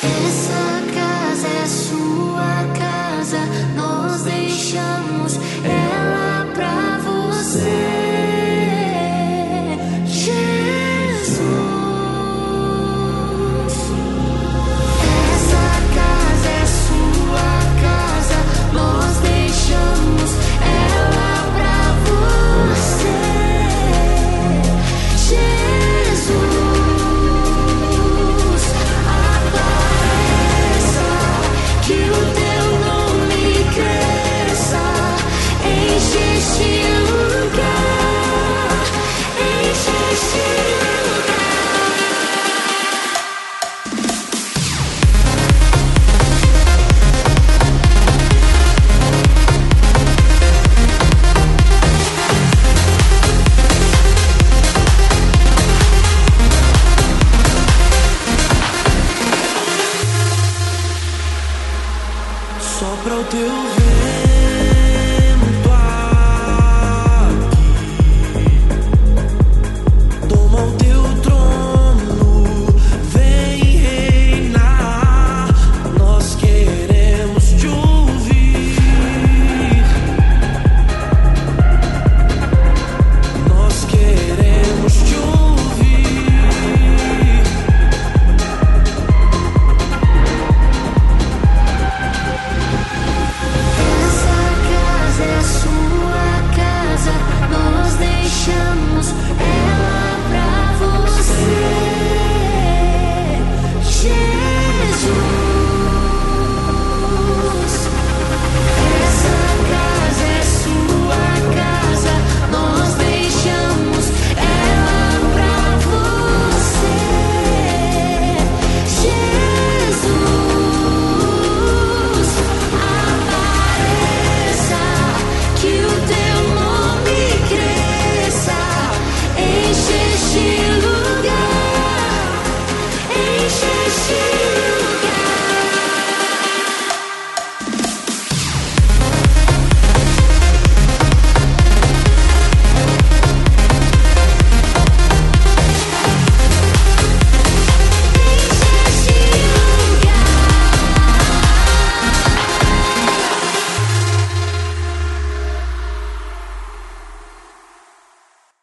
Essa casa é sua casa, nós deixamos ela pra você. Jesus, essa casa é sua casa, nós deixamos ela pra você. Jesus, apareça, que o teu nome cresça, enche este lugar, enche este lugar. Sopra o teu vento.